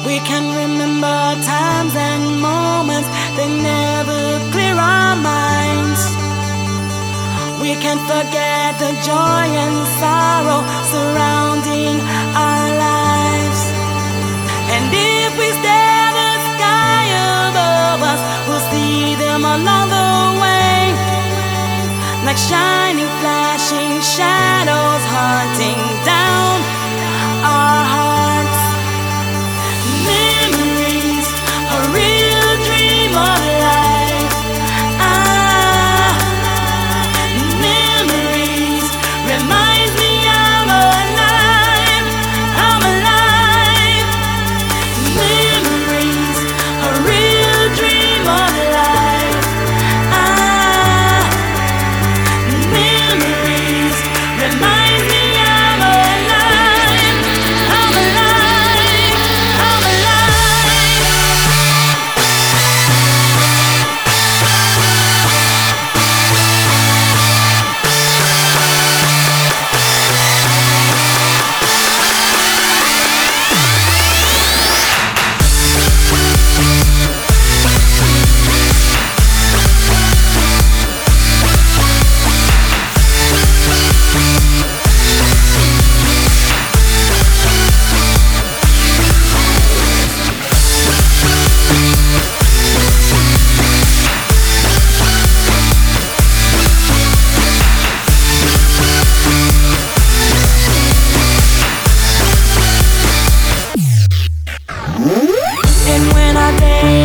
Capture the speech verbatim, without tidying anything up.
We can remember times and moments that never clear our minds. We can forget the joy and sorrow surrounding our lives. And if we stare the sky above us, we'll see them along the way, like shining, flashing shadows hunting down our hearts. Memories, a real dream of life. Ah, memories reminds me I'm alive. I'm alive. Memories, a real dream of life. Ah, memories reminds me I'm alive. I'm alive. I'm alive. And when our day